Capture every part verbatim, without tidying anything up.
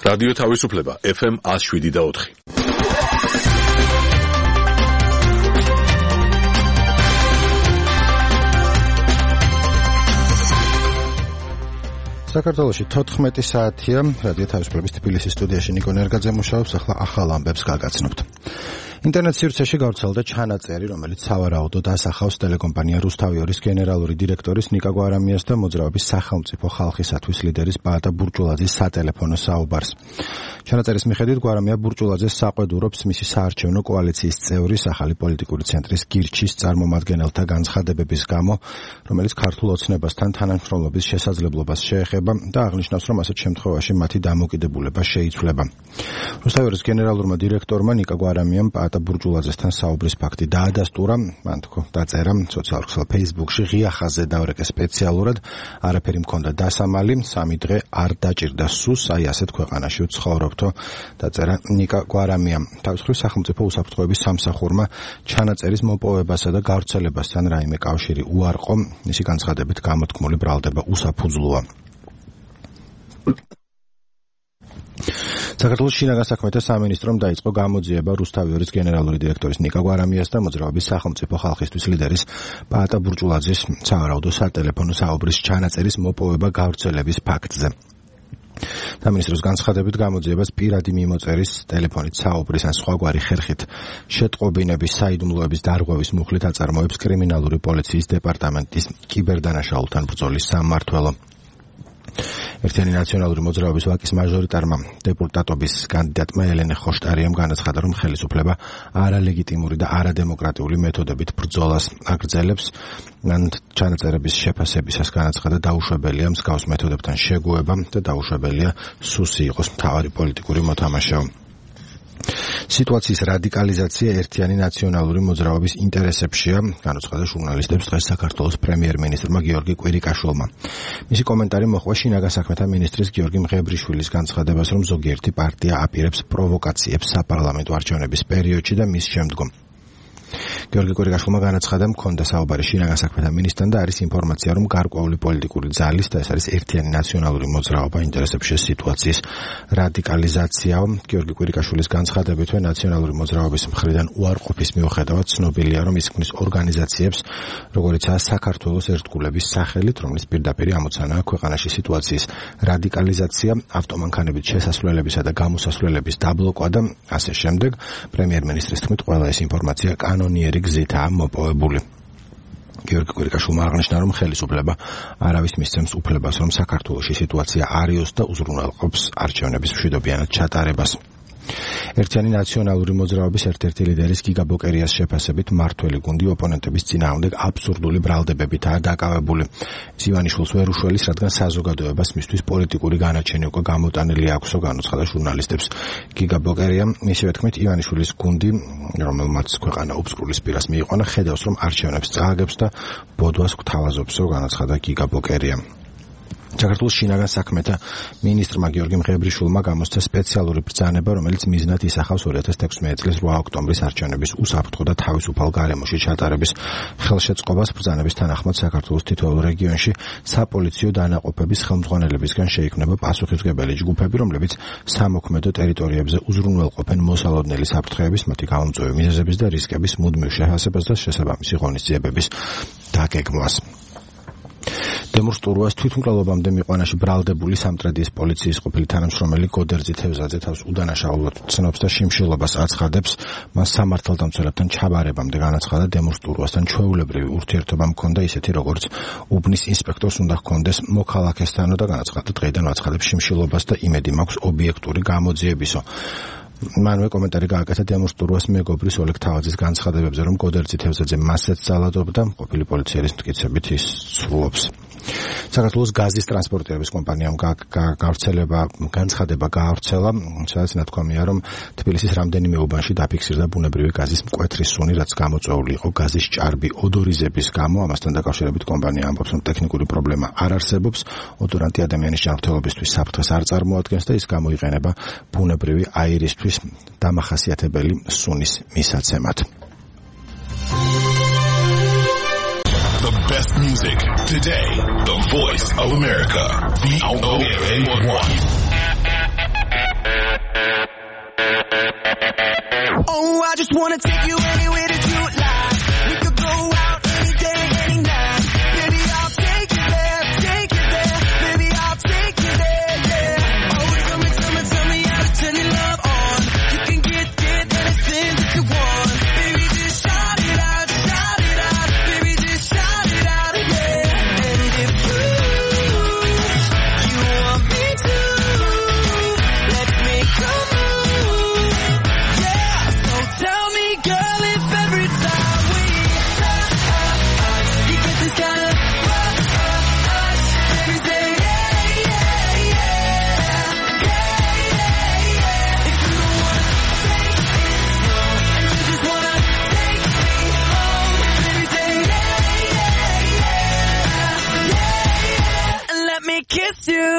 რადიო თავისუფლება ეფ ემ one oh seven და four. საქართველოში თოთხმეტი საათია, რადიო თავისუფლების თბილისის სტუდიაში ნიკო ნერგაძე მუშაობს, ახლა ახალ ამბებს გაგაცნობთ. ინტერნეტ სივრცეში გავრცელდა ჩანაწერი, რომელიც სავარაუდოდ ასახავს ტელეკომპანია რუსთავიორის გენერალური დირექტორის ნიკა გვარამიას და მოძრაობის სახელმწიფო ხალხისათვის ლიდერის ბაატა ბურჭულაძის სატელეფონო საუბარს. ჩანაწერის მიხედვით გვარამია ბურჭულაძეს საყვედურობს მისი საარჩევნო კოალიციის წევრის ახალი პოლიტიკური ცენტრის გირჩის წარმომადგენელთა განცხადებების გამო, რომელიც ქართულ ოცნებასთან თანამშრომლობის შესაძლებლობას შეეხება და აღნიშნავს, რომ ასეთ შემთხვევაში მათი დამოკიდებულება შეიცვლება. რუსთავიორის გენერალურმა დირექტორმა ნიკა გვარამიამ ბაატა ბურჭულაძესთან საუბრის ფაქტი დაადასტურა, მან თქო დაწერა სოციალურ ქსელ Facebook-ში ღია ხაზზე დავრეკე სპეციალურად, არაფერი მქონდა დასამალი, სამი დღე არ დაჭირდა სუს, აი ასეთ ქვეყანაში ვცხოვრობთო, დაწერა ნიკა გვარამიამ. თავის მხრივ სახელმწიფო უსაფრთხოების სამსახურმა ჩანაწერის მოპოვებასა და გავრცელებასთან რაიმე კავშირი უარყო, მისი განცხადებით გამოთქმული ბრალდება უსაფუძვლოა. საქართველოს შინაგან საქმეთა სამინისტრომ დაიწყო გამოძიება რუსთავიორის გენერალური დირექტორის ნიკა გვარამიას და მოძრაობის სახელმწიფო ხალხისთვის ლიდერის ბაატა ბურჭულაძის სავარაუდო სატელეფონო საუბრის ჩანაწერის მოპოვება გავრცელების ფაქტზე. სამინისტროს განცხადებით გამოძიებას პირადი მიმოწერის, ტელეფონით საუბრის ან სხვაგვარი ხერხით შეტყობინების, საიდუმლოების დარღვევის მუხლით აწარმოებს კრიმინალური პოლიციის დეპარტამენტის კიბერდანაშაულთან ბრძოლის სამმართველო. ერთიანი ნაციონალური მოძრაობის ვაკის მაჟორიტარმა დეპუტატობის კანდიდატმა ელენე ხოშტარიამ განაცხადა, რომ ხელისუფლება არალეგიტიმური და არადემოკრატიული მეთოდებით ბრძოლას აგრძელებს. მან ჩანაწერების შეფასებისას განაცხადა, დაუშვებელია მსგავს მეთოდებთან შეგუება და დაუშვებელია სუსი იყოს მთავარი პოლიტიკური მოთამაშეო. სიტუაციის რადიკალიზაცია ერთიანი ნაციონალური მოძრაობის ინტერესებშია, განუცხადა ჟურნალისტებს დღეს საქართველოს პრემიერ-მინისტრმა გიორგი კვირიკაშვილმა. მისი კომენტარი მოჰყვა შინაგან საქმეთა მინისტრის გიორგი მღებრიშვილის განცხადებას, რომ ზოგიერთი პარტია აპირებს პროვოკაციებს საპარლამენტო არჩევნების პერიოდში და მის შემდგომ. გიორგი კვირიკაშვილმა განაცხადა, მქონდა საუბარი შინაგან საქმეთა მინისტრთან და არის ინფორმაცია, რომ გარკვეული პოლიტიკური ძალის და ეს არის ერთიანი ნაციონალური მოძრაობა ინტერესებში სიტუაციის რადიკალიზაციაა. გიორგი კვირიკაშვილის განცხადებითვე ნაციონალური მოძრაობის მხრიდან უარყოფის მიუხედავად ცნობილია, რომ ის ქმნის ორგანიზაციებს, როგორიცაა საქართველოს ერთგულების სახელით, რომლის პირდაპირ ამოცანაა ქვეყანაში სიტუაციის რადიკალიზაცია, ავტომანქანებით შესასვლელებისა და გამოსასვლელების დაბლოკვა და ასე შემდეგ. პრემიერ-მინისტრის თქმით, ყველა ეს ინფორმაცია კანონიერი გზითაა მოპოვებული. გიორგი კვირიკაშვილმა აღნიშნა, რომ ხელისუფლება არავის მისცემს უფლებას, რომ საქართველოში სიტუაცია არიოს და უზრუნველყოფს არჩევნების მშვიდობიანად ჩატარებას. ერთიანი ნაციონალური მოძრაობის ერთ-ერთი ლიდერის გიგა ბოკერიას შეფასებით მართველი გუნდი ოპონენტების წინააღმდეგ აბსურდული ბრალდებებითაა დაკავებული. ივანიშვილს ვერ უშველის, რადგან საზოგადოებას მისთვის პოლიტიკური განაჩენი უკვე გამოტანილი აქვსო, განუცხადა ჟურნალისტებს გიგა ბოკერიამ. მისივე თქმით, ივანიშვილის გუნდი, რომელმაც ქვეყანა უბსკრულის პირას მიიყვანა, ხედავს, რომ არჩევნებს წააგებს და ბოდვას გთავაზობსო, განაცხადა გიგა ბოკერიამ. საქართველოს შინაგან საქმეთა მინისტრმა გიორგი მღებრიშვილმა გამოსცა სპეციალური ბრძანება, რომელიც მიზნად ისახავს two thousand sixteen წლის eight ოქტომბრის არჩევნების უსაფრთხო და თავისუფალ გარემოში ჩატარების ხელშეწყობას. ბრძანების თანახმად საქართველოს თითოეულ რეგიონში საპოლიციო დანაყოფების ხელმძღვანელებისგან შეიქმნება პასუხისმგებელი ჯგუფები, რომლებიც სამოქმედო ტერიტორიებზე უზრუნველყოფენ მოსალოდნელი საფრთხეების, მათი გამომწვევი მიზეზების და რისკების მუდმივ შეფასებას და შესაბამისი ღონისძიებების დაგეგმვას. დემურ სტურუას თვითმკვლელობამდე მიყვანაში ბრალდებული სამტრედიის პოლიციის ყოფილი თანამშრომელი გოდერძი თევზაძე თავს უდანაშაულად ცნობს და შიმშილობას აცხადებს. მას სამართალდამცველებთან ჩაბარებამდე განაცხადა, დემურ სტურუასთან ჩვეულებრივი ურთიერთობა მქონდა, ისეთი როგორც უბნის ინსპექტორს უნდა ჰქონდეს მოქალაქესთანო და განაცხადა, დღეიდან აცხადებს შიმშილობას და იმედი მაქვს ობიექტური გამოძიებისო. მანვე კომენტარი გააკეთა დემურ სტურუას მეგობრის ოლეგ თავაძის განცხადებებზე, რომ გოდერძი თევზაძე მასეც ძალადობდა, ყოფილი პოლიციის მტკიცებით ის ცრუობს. საქართველოს გაზის ტრანსპორტირების კომპანიამ გავრცელება განცხადება გაავრცელა, სადაც ნათქვამია, რომ თბილისის რამდენიმე უბანში დაფიქსირდა ბუნებრივი გაზის მკვეთრი სუნი, რაც გამოწვეული იყო გაზის ჭარბი ოდორიზების გამო. ამასთან დაკავშირებით კომპანია ამბობს, რომ ტექნიკური პრობლემა არ არსებობს, ოდორანტი ადამიანის ჯანმრთელობისთვის საფრთხეს არ წარმოადგენს და ის გამოიყენება ბუნებრივი აირისთვის დამახასიათებელი სუნის მისაცემად. The best music today. The voice of America. V O A one. just wanna take you anywhere that you like. We could go out any day, any night. Baby, I'll take you there, take you there. Baby, I'll take you there, yeah. Oh, tell me, tell me, tell me how to turn your love on. You can get, get anything that you want. Baby, just shout it out, shout it out. Baby, just shout it out, yeah. And if you, you want me to, let's make a move, yeah. So tell me, girl, if every time we touch, you get this kind of rush, every day, yeah, yeah, yeah, yeah, yeah, yeah. If you don't wanna take it slow, and you just wanna take me home, every day, yeah, yeah, yeah, yeah, and let me kiss you.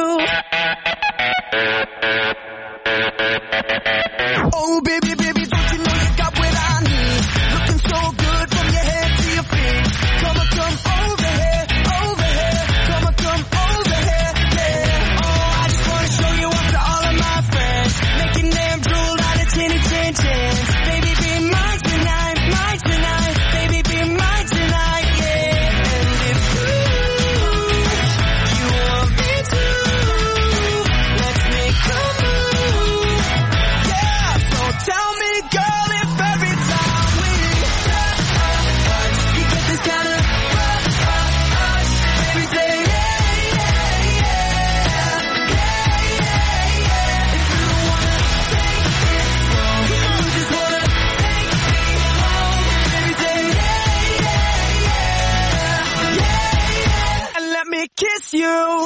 Oh, baby, baby, don't you know you got what I need? Looking so good from your head to your feet. Come on, come over here, over here. Come on, come over here, yeah. Oh, I just wanna show you off to all of my friends. Making them drool out of tinny tin tins. Baby, be mine tonight, mine tonight. Baby, be mine tonight, yeah. And if you, you want me to, let's make a move, yeah. So tell me, girl, if every time we touch, you get this kind of rush, every day, yeah, yeah, yeah, yeah, yeah. If you don't wanna take it slow, you just wanna take me home, every day, yeah, yeah, yeah, yeah, and let me kiss you.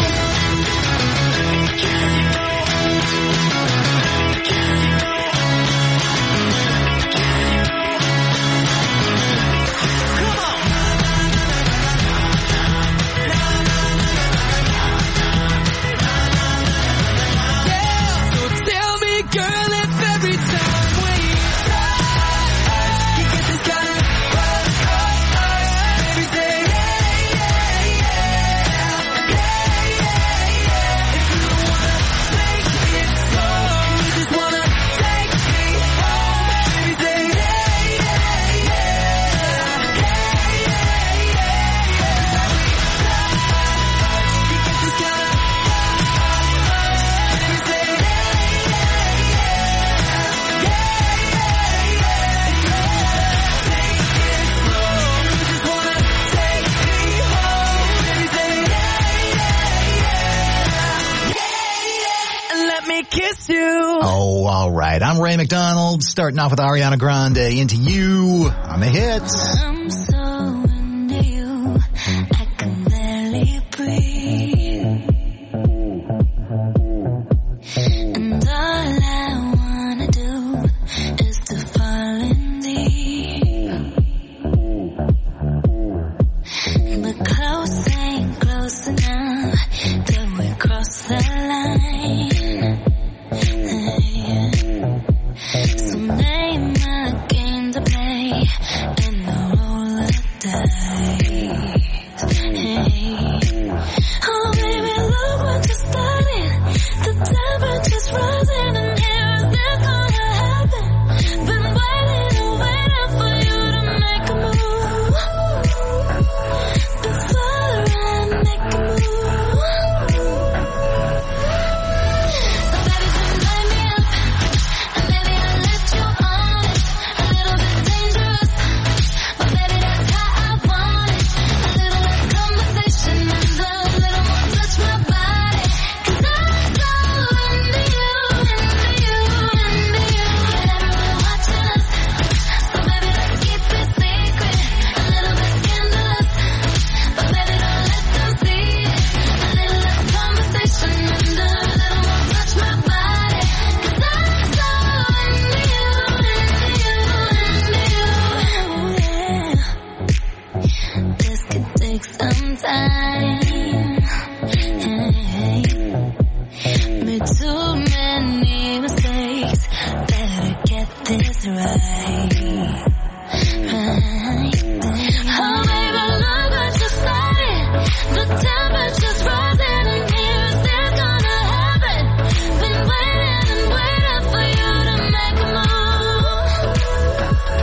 So tell me, girl, if every time we touch, you get this kind of rush, every day, yeah, yeah, yeah, yeah, yeah, yeah. If you don't wanna take it slow, you just wanna take me home, every day, yeah, yeah, yeah, yeah, yeah, yeah, yeah. You get this kind of every day, yeah, yeah, yeah, yeah, yeah. Take it slow, you just wanna take me home, every day, yeah, yeah, yeah, and let me kiss you. Oh, all right. I'm Ray McDonald, starting off with Ariana Grande, Into You on the hits. I'm so into you, I can barely breathe. And all I wanna do is to fall in deep. But close ain't close enough till we cross the line. So name a game to play and the roll of dice. Hey. Oh baby, look what you started. The temperature's rising and here is this gonna happen. Been waiting and waiting for you to make a move. Before I make a move. So baby, just light me up. And maybe I'll let you on it. A little bit dangerous, but baby, that's how I want it. A little less conversation and a little more touch my body. 'Cause I'm so into you, into you, into you. And everyone watching us, so baby, let's keep it secret. A little bit scandalous, but baby, don't let them see it. A little less conversation and a little more touch my body. 'Cause I'm so into you, into you, into you. Yeah. This could take some time. Hey. Made too many mistakes. Better get this right. Right. Oh baby, look what you started. The temperature's rising and here is this gonna happen. Been waiting and waiting for you to make a move.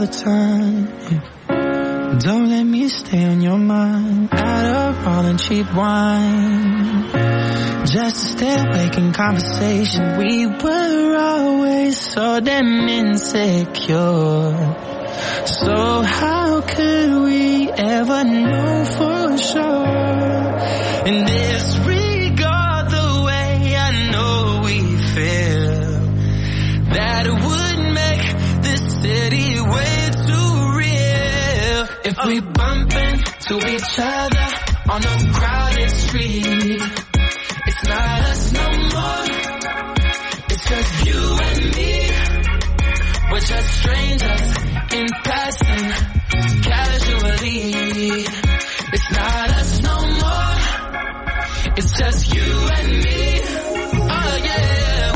the time. Don't let me stay on your mind. Adderall and cheap wine, just to stay awake in conversation. We were always so damn insecure. So how could we ever know for sure? And disregard the way I know we feel, that it would make this city way too real. If we bump into each other on a crowded street, it's not us no more, it's just you and me. We're just strangers in passing, casually. It's not us no more, it's just you and me. Oh yeah.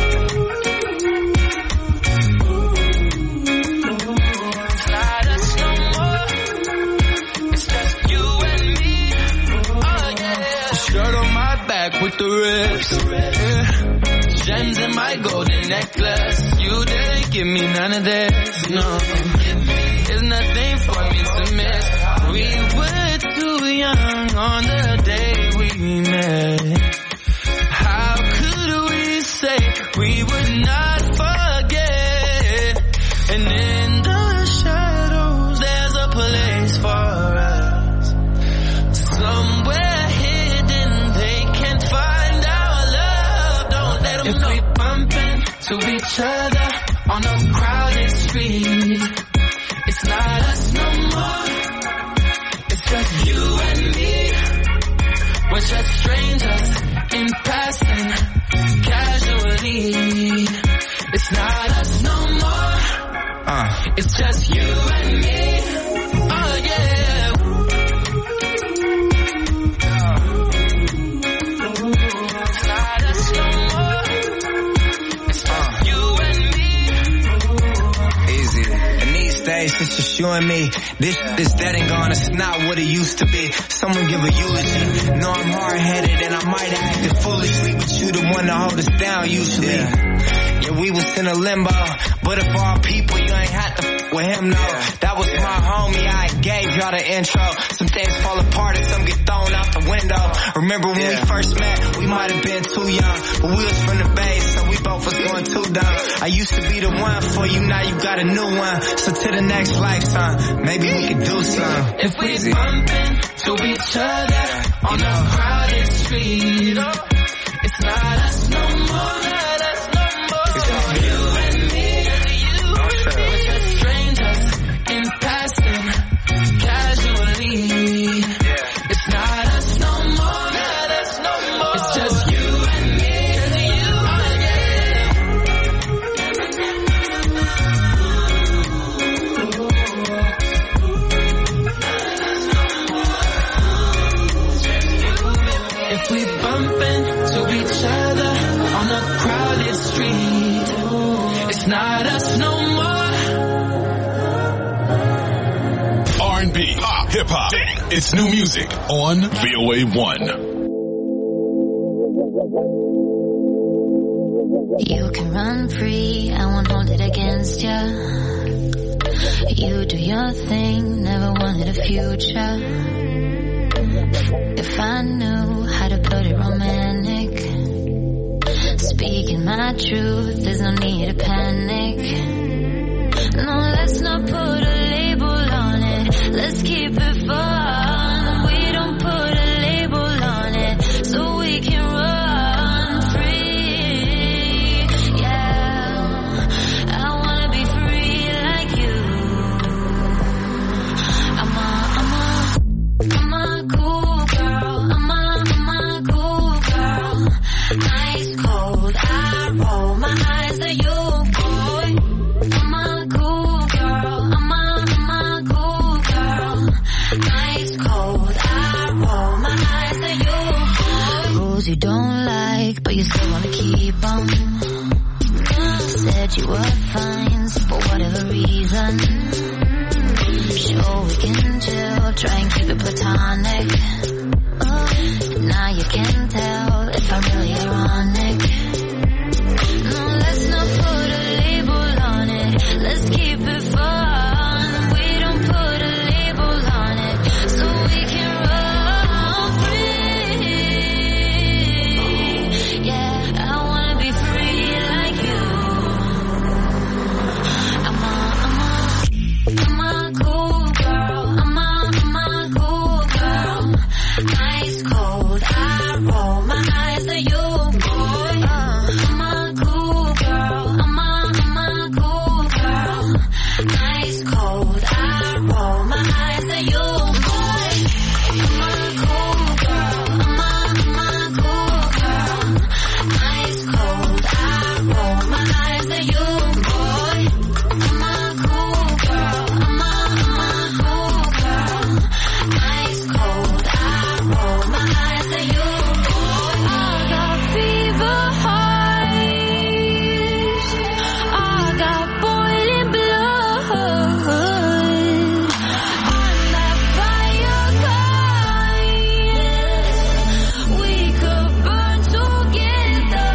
It's not us no more, it's just you and me. Oh yeah. Shirt on my back with the rips, yeah. Gems in my golden necklace. You didn't give me none of this, no. There's nothing for me to miss. We were too young on the day we met. How could we say we would not forget? And in the shadows there's a place for us, somewhere hidden they can't find our love. Don't let them know. If we bump into each other on a crowded street, it's not us no more, it's just you and me. We're just strangers in passing, casually. It's not us no more, uh. it's just you and me. Oh yeah. It's not us no more, it's just uh. you and me. Easy. In these days, it's just you and me. This is dead and gone, it's not what it used to be. Someone give a eulogy. Know I'm hard-headed and I might have acted foolishly, but you the one to hold us down usually. Yeah, yeah we was in a limbo, but of all people, you ain't had to f- with him, no. Yeah. That was yeah. my homie, I gave y'all the intro. Some things fall apart and some get thrown out the window. Remember when yeah. we first met, we might have been too young, but we was from the Bay, so we both was going too dumb. I used to be the one for you, now you got a new one. So to the next lifetime, maybe we could do something. If we bump into each other on a crowded street, it's not us no more, not us no more. It's just you and me, we're just strangers in passing, casually. It's not us no more, not us no more. It's just you and me, you, oh yeah. If we bump into each other on a crowded street, it's not us no more. R and B, pop, hip hop, it's new music on V O A one. You can run free, I won't hold it against ya. You do your thing, never wanted a future. If I knew how to put it romantic, speaking my truth, there's no need to panic. No, let's not put a label on it, let's keep it fun. We don't put a label on it, so we can run free. Yeah, I wanna be free like you. I'm a, I'm a, I'm a cool girl. I'm a, I'm a cool girl. Ice cold, I roll my eyes at you, boy. I'm a cool girl. I'm a, I'm a cool girl. Ice cold, I roll my eyes at you, boy. Rules you don't like, but you still wanna keep them. Said you were fine, for whatever reason. Sure we can chill, try and keep it platonic. Now you can tell if I'm really ironic. No, let's not put a label on it, let's keep it fun. Ice cold, I roll my eyes at you, boy. Uh, I'm a cool girl. I'm a, I'm a cool girl. Ice cold, I roll my eyes at you, boy. I'm a cool girl. I'm a, I'm a cool girl. Ice cold, I roll my eyes at you, boy. I'm a cool girl. I'm a, I'm a cool girl. Ice cold, I roll my eyes at you, boy. I got fever heart. I got boiling blood. I'm that fire kind. We could burn together.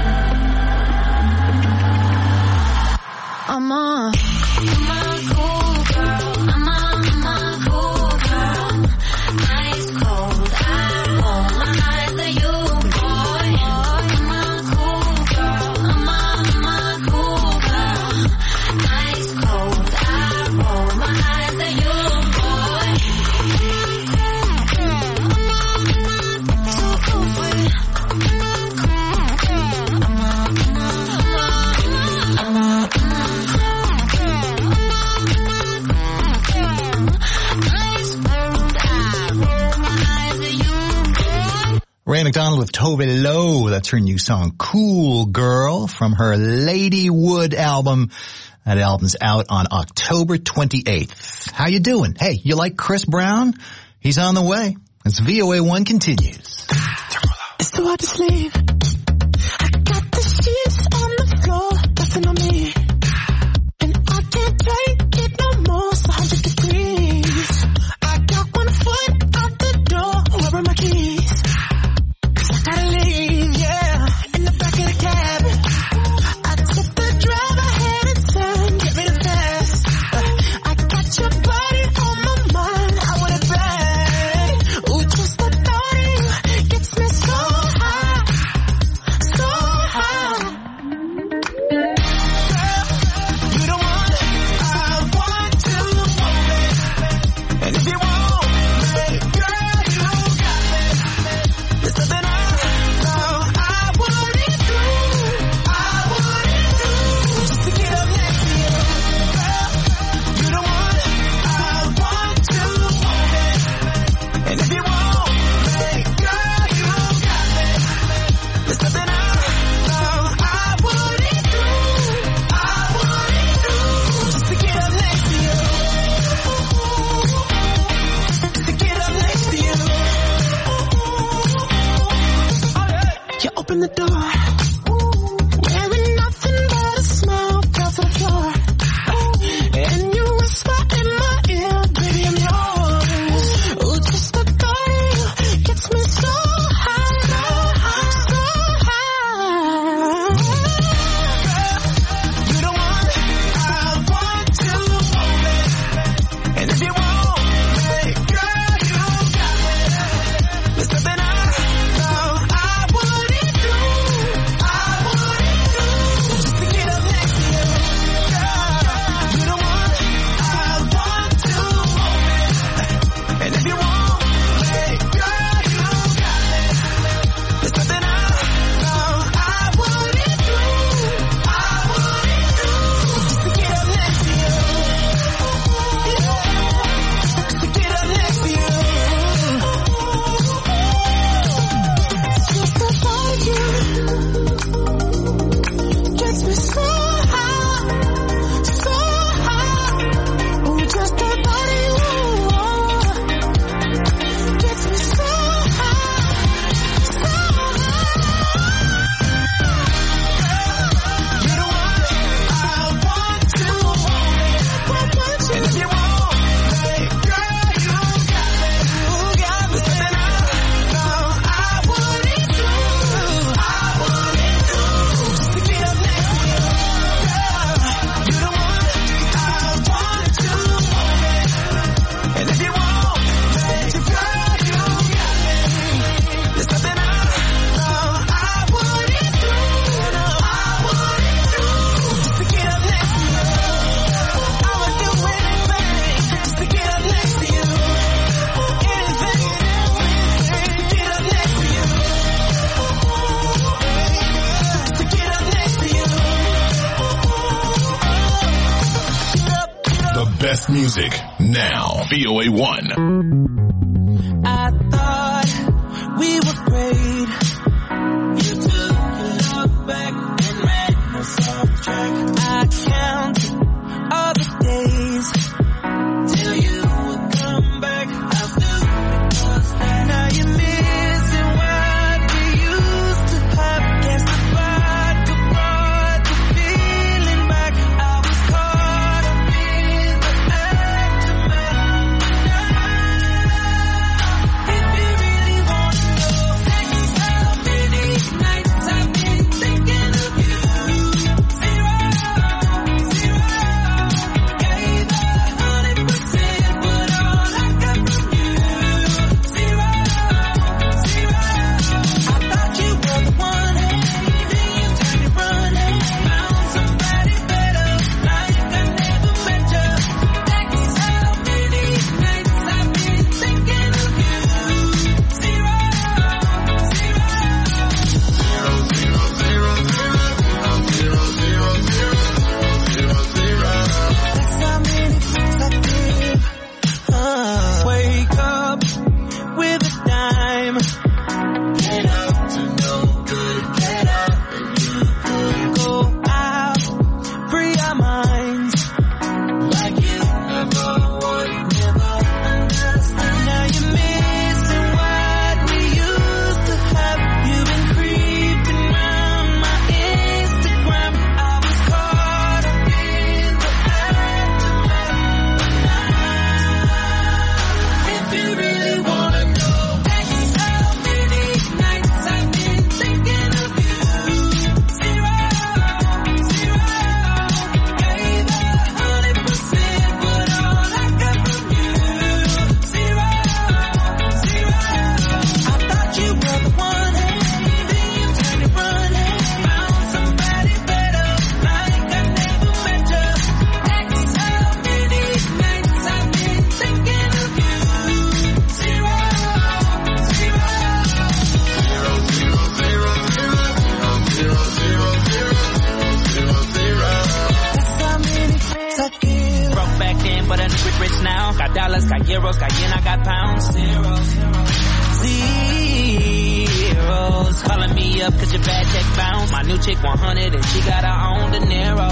I'm a, I'm a cool girl. I'm a, I'm a cool girl. Ice cold, I roll my eyes at you, boy. I'm a cool girl. I'm a, I'm a cool girl. Ice cold, I roll my eyes at you, boy. So over. Ray McDonald with Tove Lo. That's her new song, Cool Girl, from her Ladywood album. That album's out on October twenty-eighth. How you doing? Hey, you like Chris Brown? He's on the way. As V O A one continues. It's too hard to sleep. I got the sheets on the floor, nothing on me. And I can't take it no more, it's a hundred degrees. I got one foot out the door, where are my keys? Cause I gotta leave, yeah, in the back of the cab. I took the drive ahead and said, get me the fast. I got your body on my mind, I want it back. Ooh, just the thought of you gets me so high, so high. Girl, you the one I want to want me. And if you want me, girl, you got me. There's something I know I wouldn't do, I wouldn't do, just to get up next to you. Girl, you the one I want to want me. And if you want me, girl, you got me. There's something I know I wouldn't do, I wouldn't do, just to get up next to you. To get up next to you. You open the door, wearing nothing but a smile, fell to the floor. And you whisper in my ear, baby, I'm yours. Ooh, just the thought of you gets me so high, so high, so high. Girl, you the one I want to want me. And if you want me, girl, you got me. There's something I know I wouldn't do, I best music now. V O A one. I thought we were great. You took your love back and ran us off track. I count all the days till you would come back. How stupid was that? Now you're missing what we used to have. Guess the vodka brought the feeling back. I was caught up in the aftermath. If you really wanna know, how many nights I've been thinking of you. Zero, zero. Gave a hundred percent, but all I got from you. Zero, zero. I thought you were the one, then you turned and run. Found somebody better, like I never met you. That's how many nights I've been thinking of you. Zero, that's how many times I give. Uh, wake up with a dime. Get up to no good. Get up and you could go out, free our minds. Like you never would, never understand. Now you're missing what we used to have. You've been creeping round my Instagram. I was caught up in the aftermath. If you really wanna know, that's how many nights I've been thinking of you. Zero, zero. Gave a hundred percent, but all I got from you. Zero, zero. I thought you were the one, then you turned and run. Found somebody better, like I never met you. That's how many nights I've been thinking of you. Zero, zero. That's how many times I give. Broke back then, but I'm rich, rich now. Got dollars, got euros, got yen, I got pounds. Zeros, zeros. Calling me up cause your bad check bounce. My new chick one hundred and she got her own De Niro.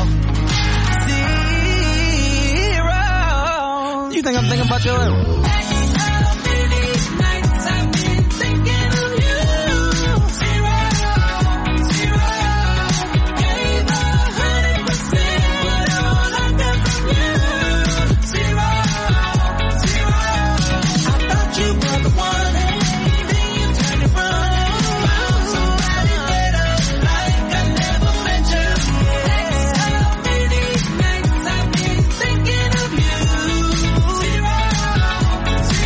Zero. You think I'm thinking about your own? That's how many nights I've been thinking of you. Zero, zero. Gave a hundred percent, but all I got from you. Zero, zero. I thought you were the one, then you turned and run. Found somebody better, like I never met you. That's how many nights I've been thinking of you. Zero, zero.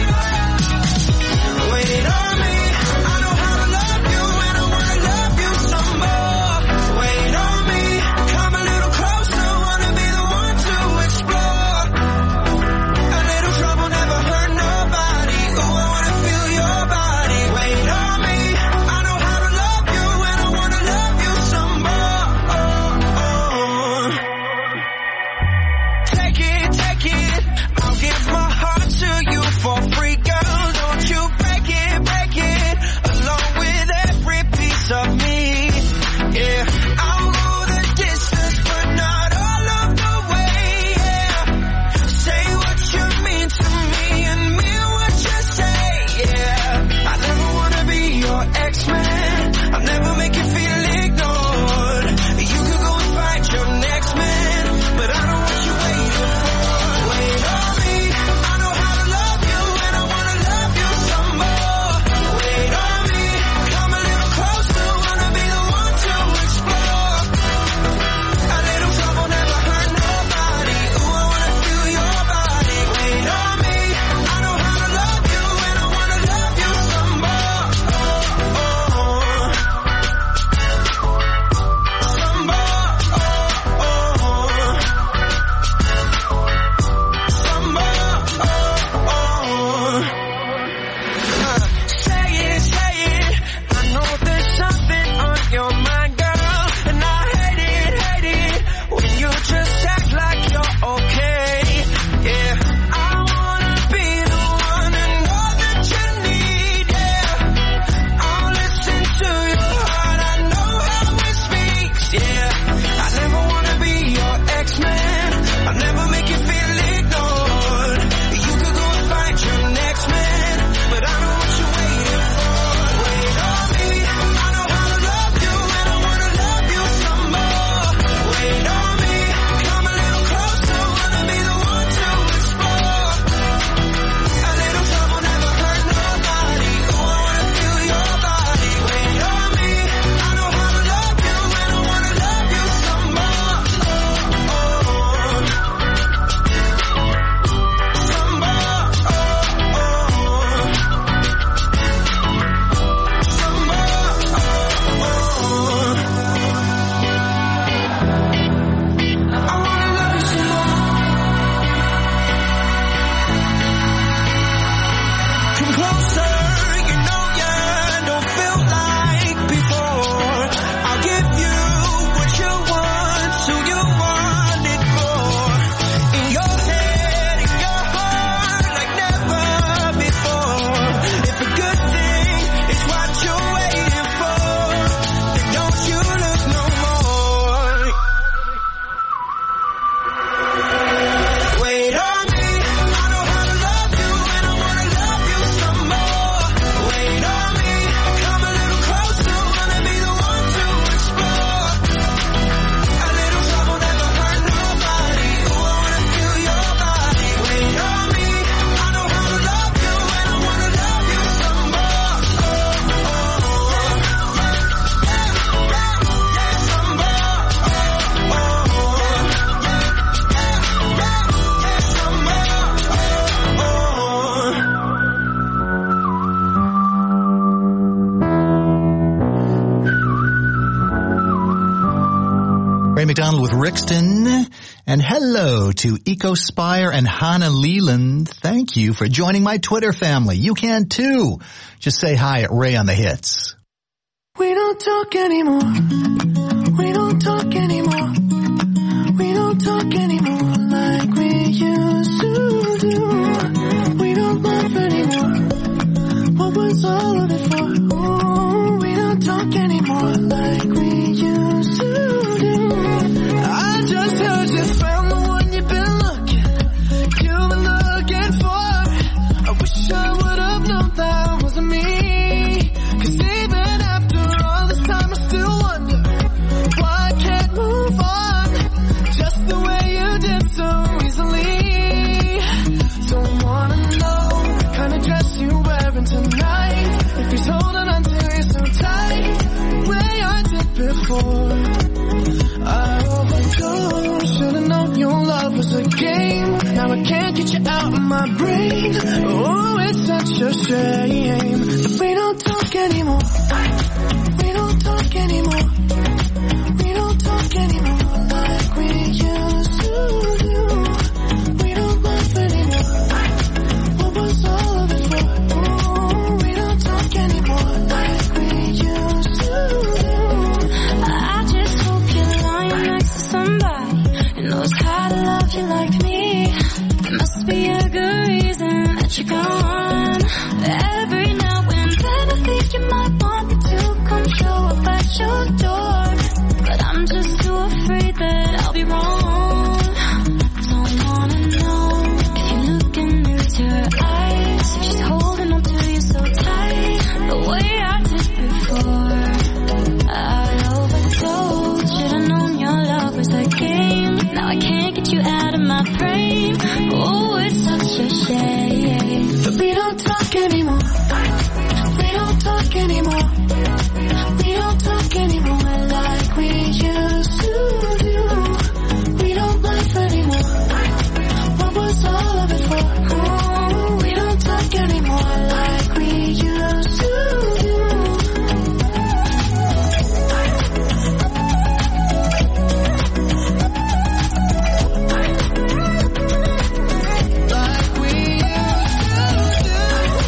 McDonald with Rixton. And hello to EcoSpire and Hannah Leland. Thank you for joining my Twitter family. You can too. Just say hi at Ray on the Hits. We don't talk anymore. We don't talk anymore. We don't talk anymore like we used to do. We don't laugh anymore. What was all of it for? Ooh, we don't talk anymore like we used to do. I just heard you found the one you've been looking. You've been looking for. I wish I would have known that wasn't me. 'Cause even after all this time I still wonder why I can't move on just the way you did so easily. Don't wanna know the kind of dress you're wearing tonight, if he's holding on to you so tight the way I did before. I overdosed, should've known your love was a game. Now I can't get you out of my brain. Oh, it's such a shame. We don't talk anymore. We don't talk anymore. We don't talk anymore like we used to do. We don't laugh anymore. What was all of it for? Ooh, we don't talk anymore like we used to do. I just hope you're lying next to somebody who knows how to love you like me. There must be a good reason that you're gone. Every now and then I think you might want me to come show up at your door, but I'm just too afraid that I'll be wrong. Don't wanna know if you're looking into her eyes, if she's holding on to you so tight the way I did before. I overdosed, should've known your love was a game. Now I can't get you out of my brain. Oh, it's such a shame. But we don't talk anymore. We don't talk anymore. We don't talk anymore like we used to do. We don't laugh anymore. What was all of it for? Ooh, we don't talk anymore like we used to do. Like we used to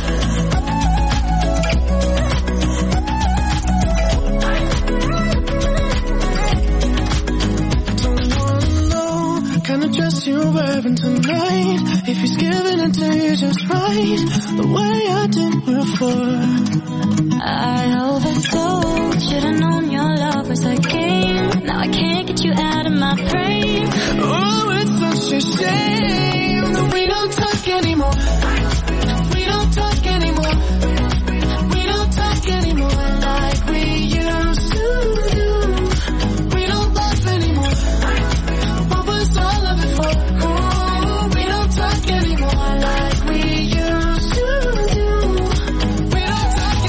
Don't wanna know kind of dress you're wearing tonight, if he's giving it to you just right the way I did before. I overdosed, should've known your love was a game. Now I can't get you out of my brain. Oh, it's such a shame that we don't talk anymore. We don't talk anymore. We don't talk anymore like we used to do. We don't laugh anymore. What was all of it for? Oh, we don't talk anymore like we used to do. We don't talk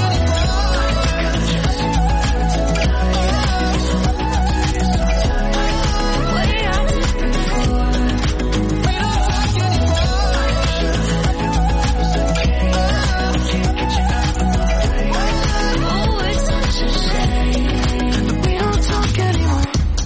Way I did before. We don't talk Oh, it's such a shame. We don't talk anymore.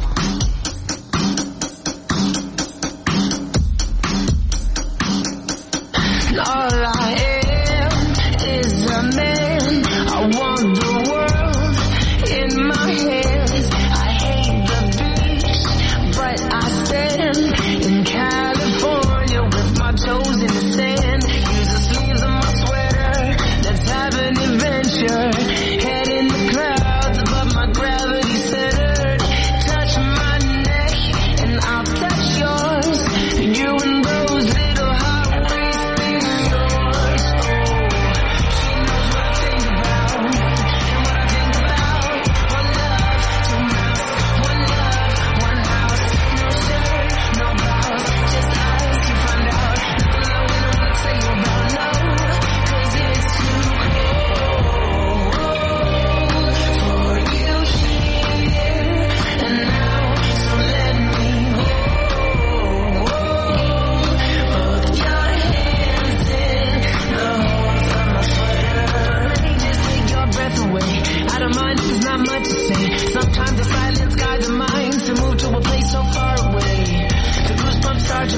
All I am is a man. I want the world in my hands. I hate the beach, but I stand in California with my toes in the sand. Use the sleeves of my sweater. Let's have an adventure. Head in the clouds above my gravity centered. Touch my neck and I'll touch yours. You and those little hot waist things of yours. Oh, she knows what I think about and what I think about. One love, two mouths, one love, one house. No shirt, no blouse, just eyes to find out. Nothing I wouldn't wanna tell you about, no, 'cause it's too cold for you here and now. So let me hold both your hands in the holes of my sweater. Let me just take your breath away. Out of mind, there's not much to say. Sometimes the silence guides the mind to move to a place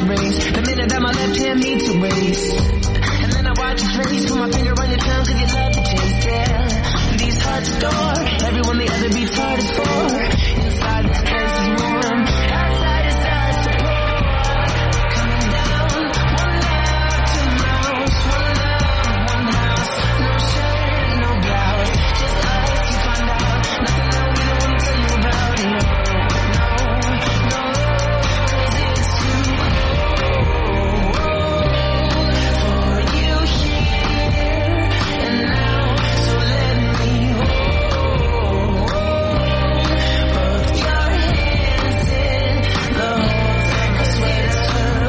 erase the minute that my left hand meets your waist. And then I watch your face, put my finger on your tongue, cause you love to taste, yeah. These hearts adore everyone the other beats hard is for. Inside this place is warm, outside is stars to pour. Coming down, one love, two mouths, one love, one house. No shirt, no blouse, just us, you find out. Nothing that we don't wanna tell you about it. No, no, cause it's too cold for you here and now. So let me hold both your hands in the holes of my sweater.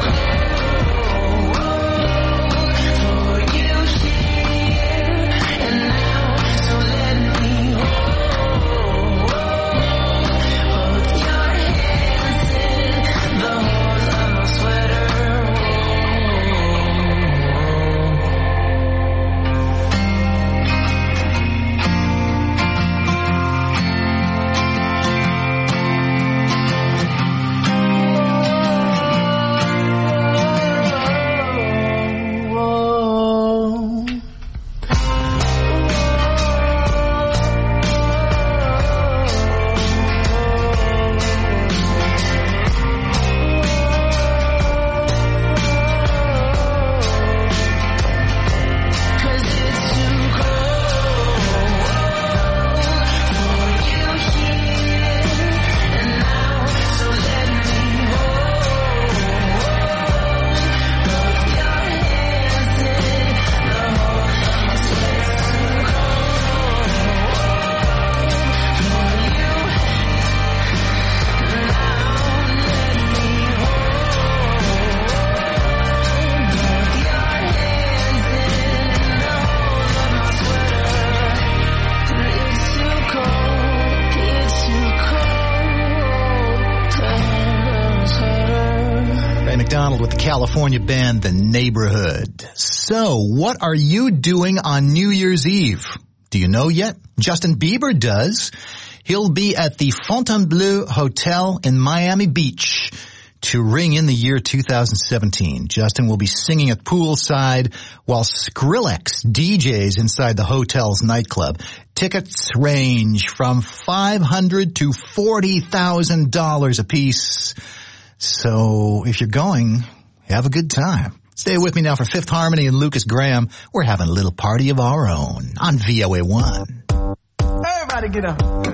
For you here and now. So let me hold both your hands in the holes of my sweater. Cause it's too cold for you here and now. So let me hold both your hands in the holes of my sweater. Too cold for you now. Let me hold both your hands in the holes of my sweater. It's too cold, it's too cold to handle a sweater. Ray McDonald with the California band The Neighborhood. So, what are you doing on New Year's Eve? Do you know yet? Justin Bieber does. He'll be at the Fontainebleau Hotel in Miami Beach to ring in the year two thousand seventeen. Justin will be singing at poolside while Skrillex D Js inside the hotel's nightclub. Tickets range from five hundred dollars to forty thousand dollars a piece. So if you're going, have a good time. Stay with me now for Fifth Harmony and Lucas Graham. We're having a little party of our own on V O A one. Everybody get up.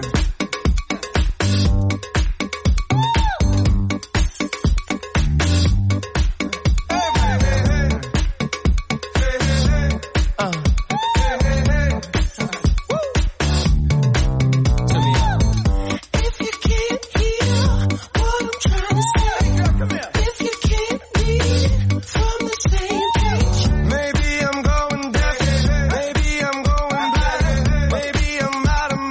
If you can't hear what I'm trying to say, if you can't read from the same page, maybe I'm going deaf, maybe I'm going blind, maybe I'm out of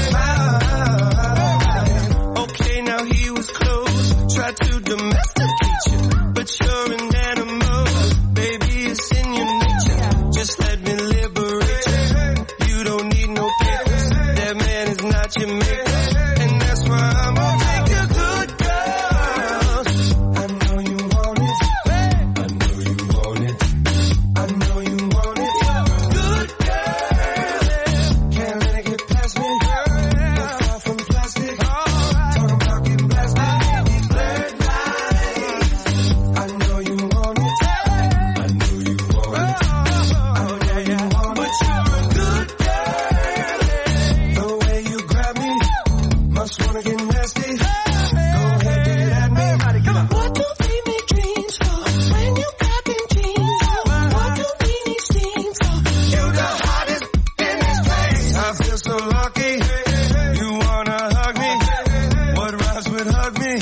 my mind. Okay, now he was close, tried to domesticate you, but you're an animal, baby, it's in your nature. Just let me liberate you. You don't need no papers, that man is not your maker. And that's why I'm gonna take you good, girl. I know you want it. I know you want it. I know you want it. Good girl. Can't let it get past me. Not far from plastic. Talking about getting blasted. These blurred lines. I know you want it. I know you want it. I know you want it. But you're a good girl. The way you grab me, must wanna get nasty. Go ahead, get it at me. What do we make dreams for when you got them jeans on? What do we need steam for? You the hottest in this place. I feel so lucky. You wanna hug me? What rhymes with hug me?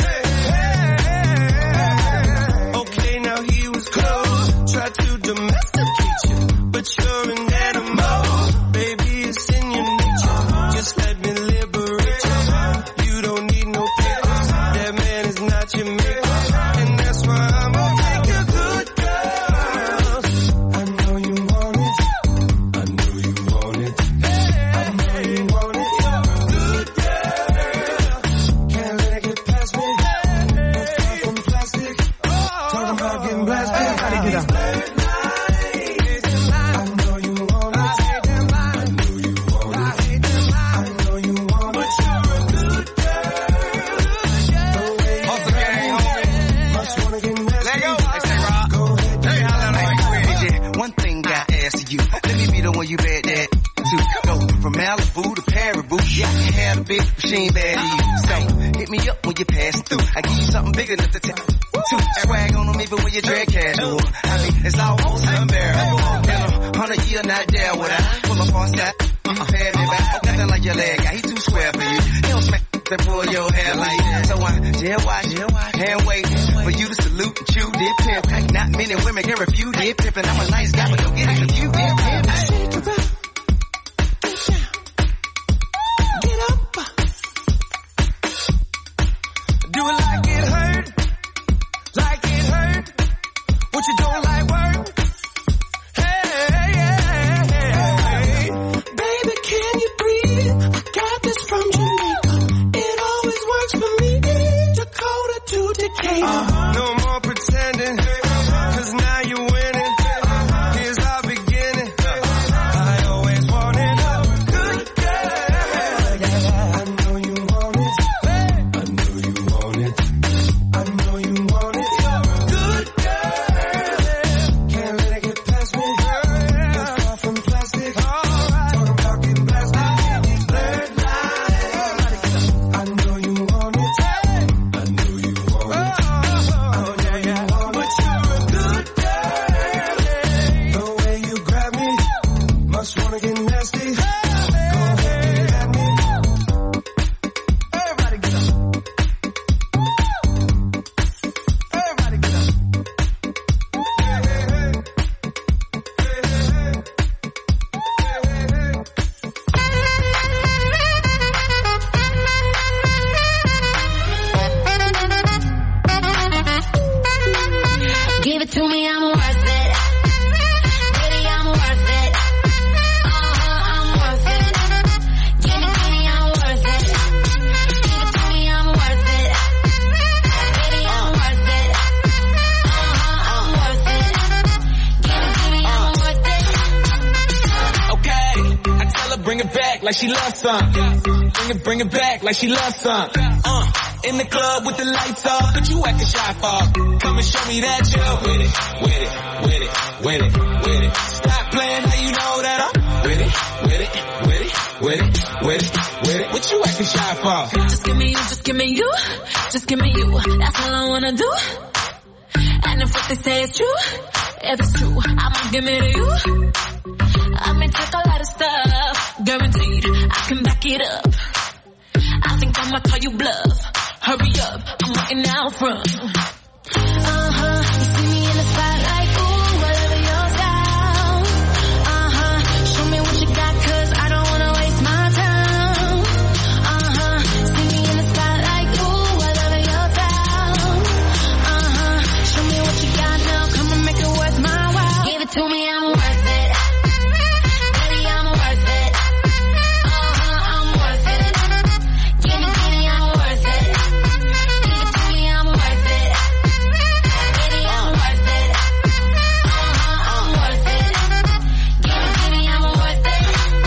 Okay, now he was close, tried to domesticate you, but you're an animal, baby, it's in your nature. Just let me liberate you. You don't need no papers, that man is not your maker. And that's why I'm gonna take you good, girl. I know you want it. I know you want it. I know you want it. Malibu to Paribu. Yeah, I can handle big machine bad to you. So hit me up when you pass through. I give you something big enough to take. Two swag on them even when you drag casual. I mean, it's almost unbearable. In a hundred year, not there would I pull up on that. Uh-uh, pad me back. Nothing like your leg guy. He too square for you. He don't smack and pull your hair like that. So I jail watch and wait for you to salute and chew dip pimp. Not many women can refuse dip pimping. I'm a nice guy, but don't get it confused. Dip pimp. Get up. Do it like it hurt. Like it hurt. What you don't like work. Hey, hey, hey, hey. Baby, can you breathe? I got this from Jamaica. It always works for me. Dakota to Decatur. Uh, no more pretending. Cause now you're winning. Here's our beginning. I always wanted a good girl. I know you want it. I know you want it. I know you want it. Good girl. Can't let it get past me. It's far from plastic. Talking about getting blasted. Blurred lines. I know you want it. I know you want it. I know you want it. But you're a good girl. The way you grab me, must wanna get nasty. Go ahead, get at me. Everybody get up. Everybody get up. Hey, hey, hey. Hey, hey, hey. Hey, hey, hey. Give it to me, I'm worth it. Baby, I'm worth it. Uh-huh, I'm worth it. Give it to me, I'm worth it. Give it to me, I'm worth it. Baby, I'm worth it. Uh-huh, I'm worth it. Give it to me, I'm worth it. Okay, I tell her bring it back like she loves some. Bring it, bring it back like she loves some. Uh, in the club with the lights off, but you acting shy for. Come and show me that you're with it, with it, with it, with it, with it. Stop playing, now you know that I'm with it, with it, with it, with it, with it, with it. What you acting shy for? Just give me you, just give me you. Just give me you. That's all I wanna do. And if what they say is true, if it's true, I'ma give it to you. I may take a lot of stuff, guaranteed I can back it up. I think I'ma call you bluff. Hurry up, I'm waiting out front. Uh-huh, you see me in the spotlight, ooh, whatever your style. Uh-huh, show me what you got, cause I don't wanna waste my time. Uh-huh, see me in the spotlight, ooh, whatever your style. Uh-huh, show me what you got now, come and make it worth my while. Give it to me, I'm worth it. Baby, I'm worth it. Uh-huh, I'm worth it. Give it to me, I'm worth it. Give it to me, I'm worth it. Baby, I'm worth it. Uh-huh, I'm worth it. Give it to me, I'm worth it.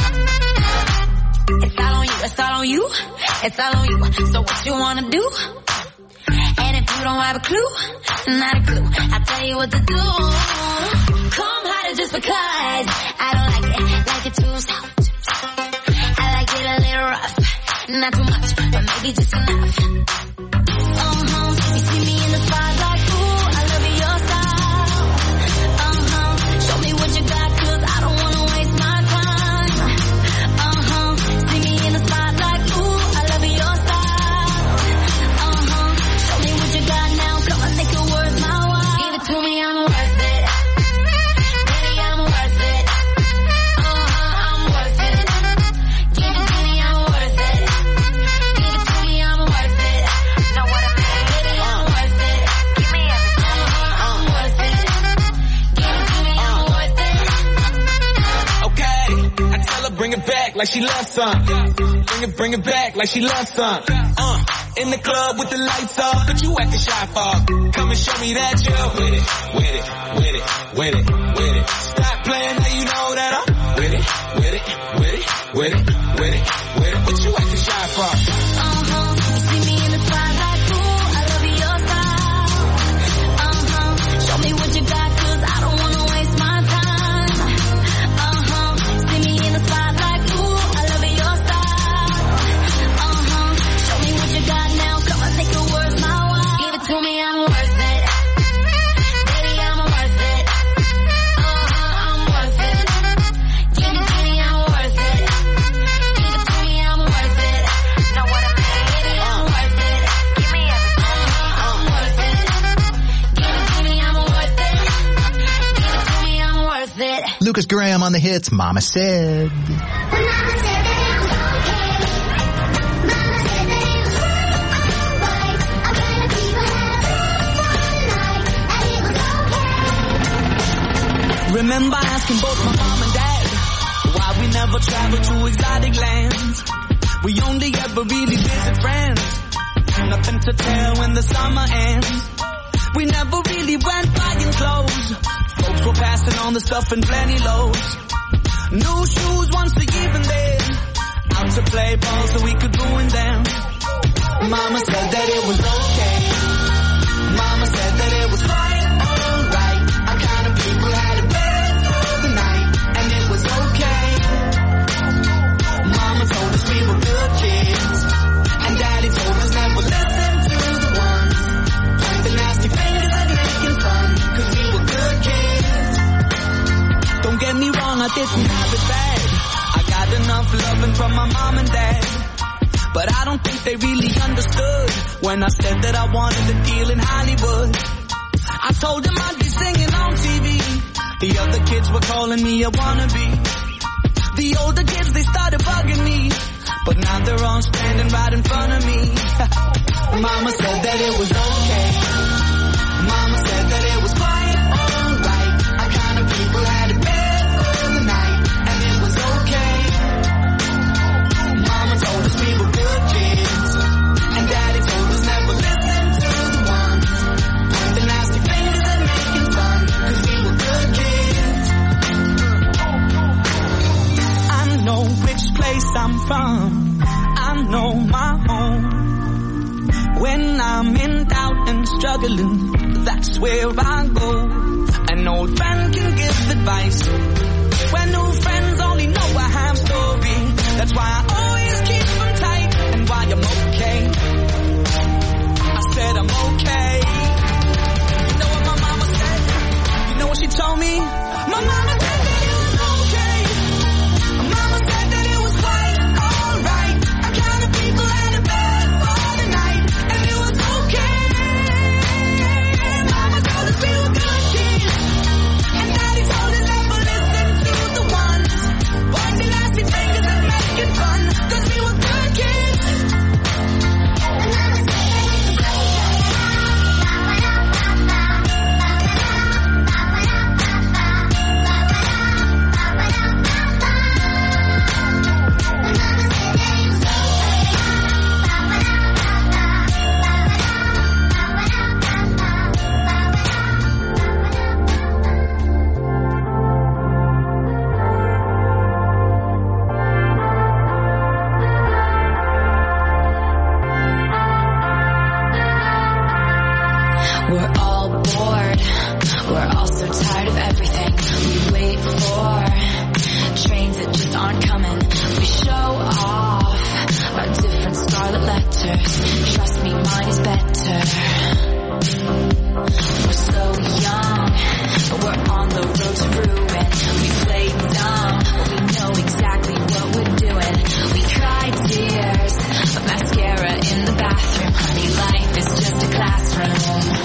It's all on you, it's all on you. It's all on you. So what you wanna do? And if you don't have a clue, not a clue, I'll tell you what to do. Come harder just because I don't like it, like it too soft. I like it a little rough, not too much, but maybe just enough. Uh-huh, you see me in the spotlight, ooh, I love your style. Uh-huh, show me what you got, cause I don't wanna waste my time. Uh-huh, see me in the spotlight, ooh, I love your style. Uh-huh, show me what you got now, come on, make it worth my while. Give it to me, I'm worth it. Baby, I'm worth it. Uh-huh, I'm worth it. Give it to me, I'm worth it. Give it to me, I'm worth it. Know what I mean? Baby, I'm worth it. Give me everything. Uh-huh, I'm worth it. Give it to me, I'm worth it. Okay, I tell her bring it back like she loves some. Bring it, bring it back like she loves some. Uh, in the club with the lights off, but you acting shy for. Come and show me that you're with it, with it, with it, with it, with it. Stop playing, now you know that I'm with it, with it, with it, with it, with it, with it. What you acting shy for? Uh-huh, you see me in the spotlight, ooh, I love your style. Uh-huh, show me what you got, cause I don't wanna waste my time. Uh-huh, see me in the spotlight, ooh, I love your Graham on the hits. Mama Said. Remember asking both my mom and dad why we never traveled to exotic lands. We only ever really visit friends. Nothing to tell when the summer ends. We never really went buying clothes. Folks were passing on the stuff in plenty loads. New shoes once a year and then out to play ball so we could ruin them. Mama said that it was okay. Mama said that it was fine, alright. Our kind of people had it bad for the night, and it was okay. Mama told us we were good kids, and Daddy told us never listen to the ones with the nasty fingers and making fun, cause we were good kids. Don't get me wrong, I didn't have it bad. I got enough loving from my mom and dad, but I don't think they really understood when I said that I wanted a deal in Hollywood. I told them I'd be singing on T V. The other kids were calling me a wannabe. The older kids, they started bugging me, but now they're all standing right in front of me. Mama said that it was okay. Mama said that it was fine, alright. Our kind of people had it bad for the night, and it was okay. Mama told us we were good kids, and Daddy told us never listen to the ones with the nasty fingers and making fun, cause we were good kids. I know which place I'm from, I know my home. When I'm in doubt and struggling, that's where I go. An old friend can give advice when new friends only know a half story. That's why I always keep them tight, and why I'm okay. I said I'm okay. You know what my mama said? You know what she told me? My mama said that it was okay. My mama said that it was quite alright. Our kind of people had it bad for the night, and it was okay. Mama told us we were good kids, and Daddy told us never listen to the ones pointing nasty fingers and making fun, cause we were good kids. We're all bored, we're all so tired of everything. We wait for trains that just aren't coming. We show off our different scarlet letters. Trust me, mine is better. We're so young, but we're on the road to ruin. We play dumb, but we know exactly what we're doing. We cry tears of mascara in the bathroom. Honey, life is just a classroom.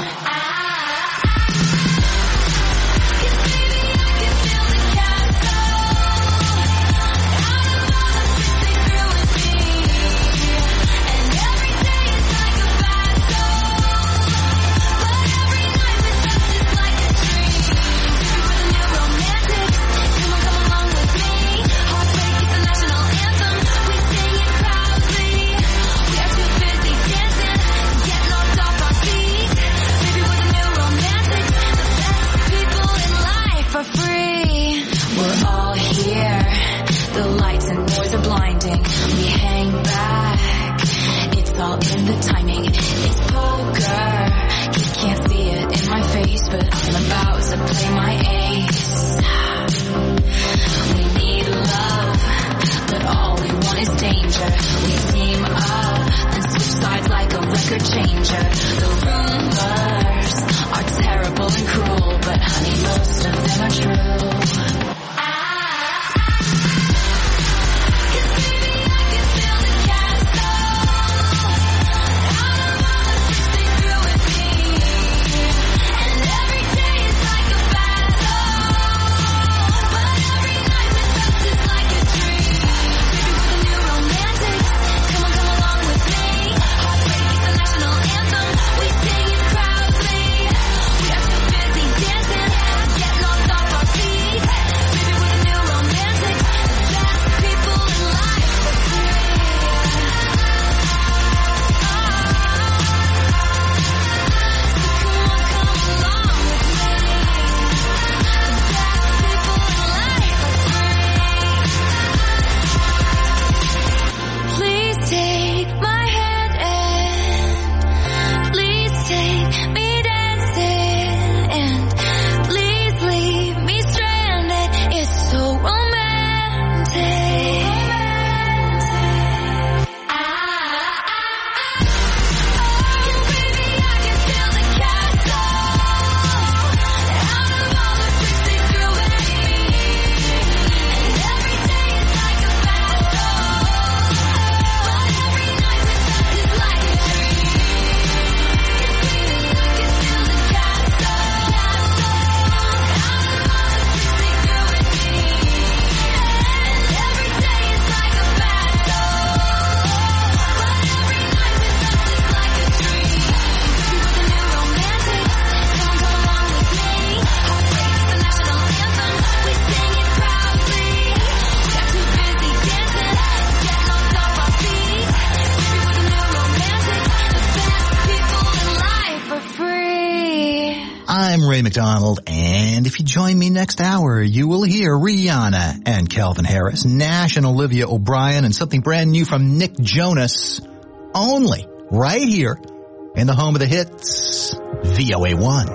Ray McDonald, and if you join me next hour, you will hear Rihanna and Calvin Harris, Nash and Olivia O'Brien, and something brand new from Nick Jonas, only right here in the home of the hits, V O A one.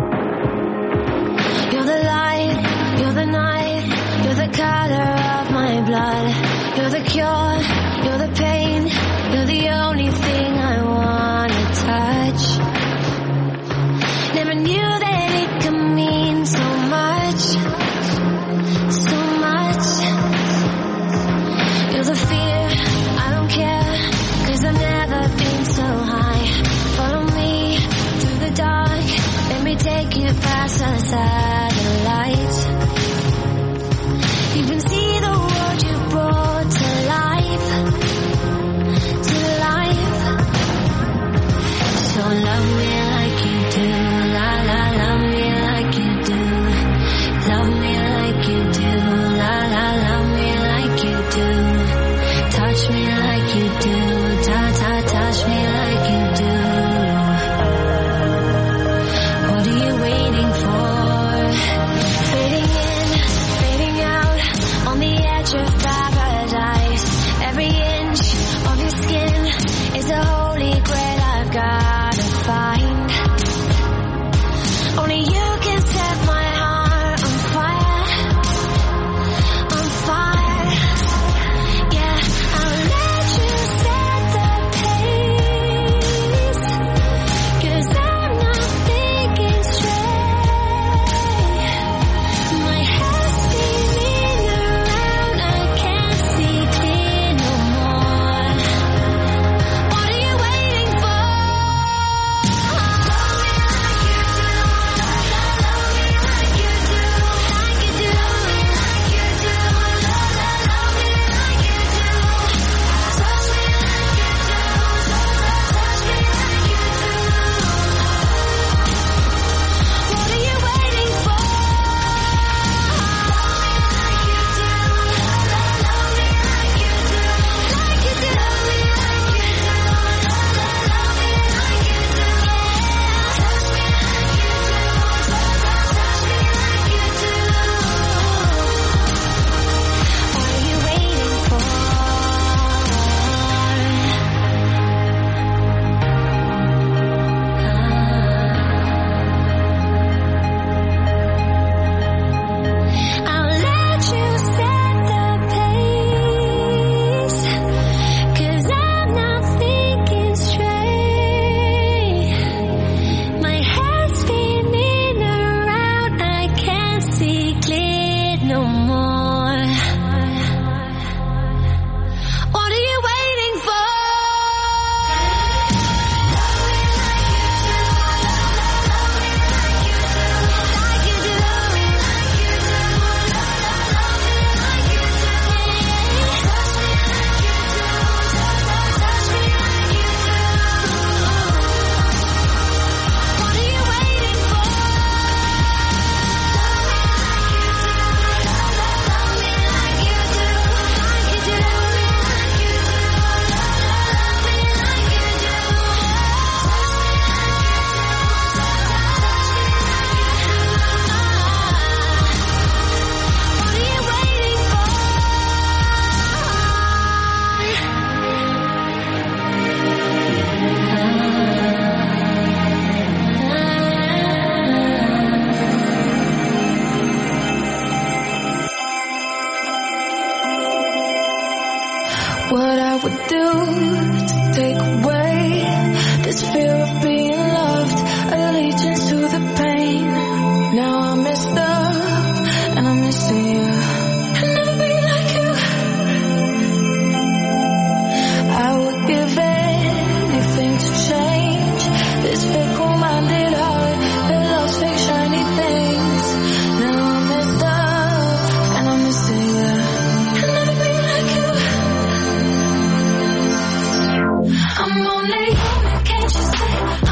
You're the light, you're the night, you're the color of my blood. You're the cure, you're the pain, you're the only thing I wanna touch. Never knew that it could mean so much, so much. You're the fear, I don't care, 'cause I've never been so high. Follow me through the dark, let me take you past the satellites. You can see the world you brought to life, to life. So love me like you do, la la, love me like you do. Love me like you do, la la, love me like you do. Touch me like you do, ta ta, touch me like you do. What are you waiting for? Fading in, fading out, on the edge of paradise. Every inch of your skin is a holy grail I've gotta find. Only you can set my heart on fire, on fire. Yeah, I'll let you set the pace, 'cause I'm not thinking straight. My head's spinning around, I can't see clear no more. What are you waiting for? Love me like you do, love me like you do, like you do, like you do, love, love, love me like you do. Touch me like you do, touch, touch me like you do. What are you waiting for? Love me like you do, love, love, love me like you do, like you do, love me like you do, love, love, love me like you do. Touch me like you do, touch, touch, touch me like you do. What are you waiting for? I'll let you set the pace, 'cause I'm not thinking straight. My head's spinning around, I can't see clear no more. What are you waiting for? Love me like you do, love, love, love me like you do, like you do, love me like you do, love, love, love me like you do. Touch me like you do, touch, touch, touch me like you do. What are you waiting for? Love me like you do, love, love, love me like you do, like you do, love me like you do, love, love, love me like you do. Touch me like you do, touch, touch me like you do. What are you waiting for? What I would do to take away this fear of being loved, allegiance to the pain. Now I'm messed up and I'm missing you. I'll never be like you. I would give anything to change this fickle-minded heart that loves fake shiny things. Now I'm messed up and I'm missing you. I'll never be like you. I'm only human, can't you see?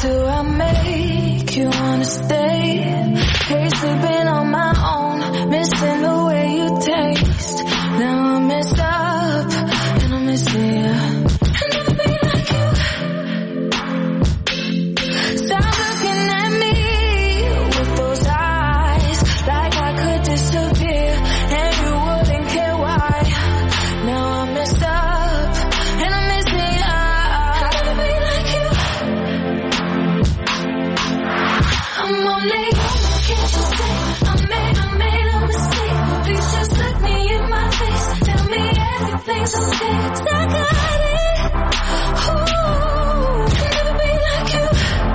do I make you wanna stay? Hate sleeping on my own, missing the way you taste. Now I mess up and I'm missing you. I'll never be like you. Stop looking at me with those eyes, like I could disappear and you wouldn't care why. Now I mess up and I'm missing you. I'll never be like you. I'm only human, can't you see? I made, I made a mistake. Please just look me in my face. Tell me everything's okay. 'Cause I got it. Ooh, I'll never be like you.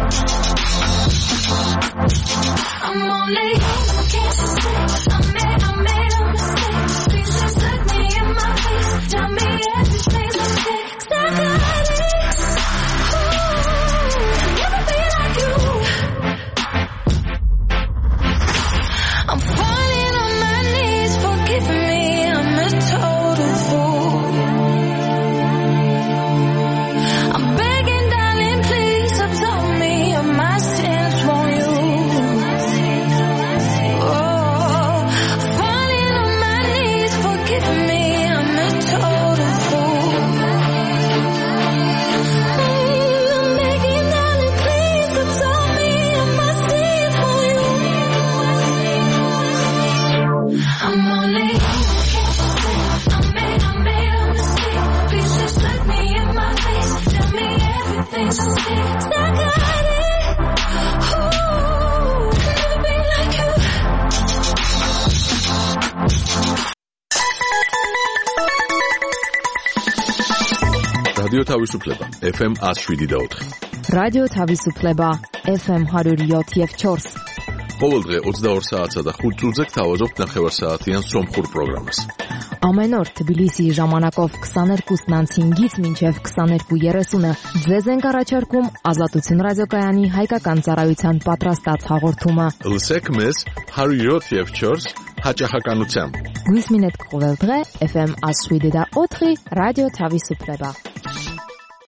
I'm only human, can't you see? I made, I made a mistake. Please just look me in my face. Tell me everything's okay. 'Cause I got it. Ooh, I'll never be like you. I'm falling on my knees, forgive me, I'm a total fool. I'm begging, darling, please absolve me of my sins, won't you? Oh, falling on my knees, forgive me, I'm a total fool. Mm, I'm begging, darling, please absolve me of my sins, won't you? I'm only human, can't you see? I made, I made a mistake. Please just look me in my face. Tell me everything's okay. 'Cause I got it. Ooh, I'll never be like you. რადიო თავისუფლება ეფ ემ one oh seven და four. რადიო თავისუფლება ეფ ემ one oh seven და four. ყოველდღე twenty-two საათსა და five წუთზე გთავაზობთ ნახევარსაათიან სომხურ პროგრამას. Ամեն օր Թբիլիսիի ժամանակով twenty-two հինգից մինչև twenty-two thirty ձեզ ենք առաջարկում Ազատություն ռադիոկայանի հայկական ծառայության պատրաստած հաղորդումը։ Լսեք մեզ one oh seven და four հաճախականությամբ։ Գույս մինետ կողել դղե էֆ էմ one oh seven და four ռադիո Թավիսուպլեբա։